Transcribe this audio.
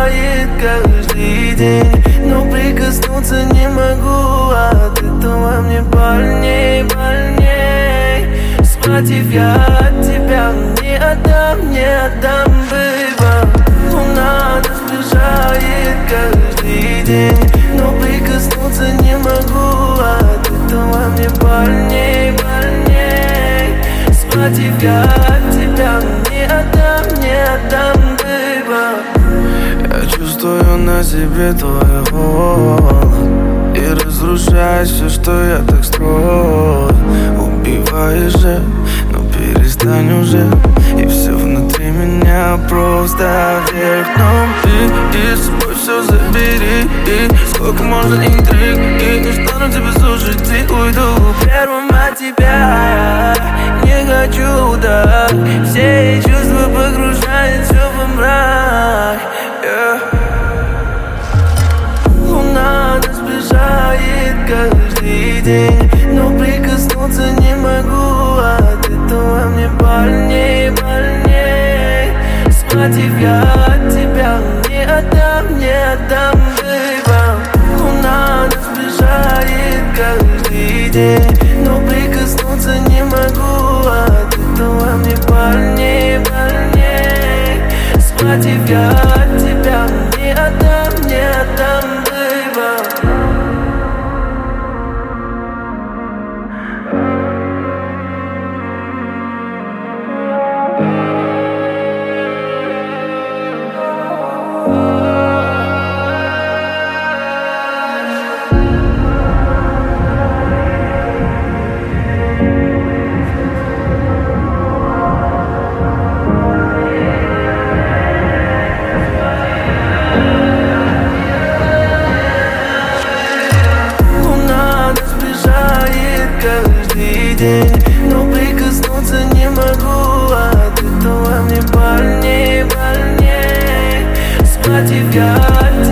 приближает каждый день, но прикоснуться не могу, от этого мне больней, больней. Схватив я от тебя, не отдам, бэйба. Луна нас сближает каждый день, но прикоснуться не могу, от этого мне больней, больней. Схватив я от тебя, не отдам, бэйба. Я чувствую на себе твой холод и разрушаешь все, что я так строил. Убиваешь же, но перестань уже, и все внутри меня просто вверх дном. Ты с собой все забери, и сколько можно интриг, и не стану тебя слушать, и уйду первым от тебя. Не хочу, да, все чувства погружают все во мрак, Луна нас сближает каждый день, но прикоснуться не могу, от этого мне больней, больней. Схватив я от тебя, не отдам, бэйба. Луна нас сближает каждый день, но прикоснуться не могу, от этого мне больней, больней. Схватив я от тебя, не отдам, бэйба. Каждый день, но прикоснуться не могу, от этого мне больней, больней. Схватив я от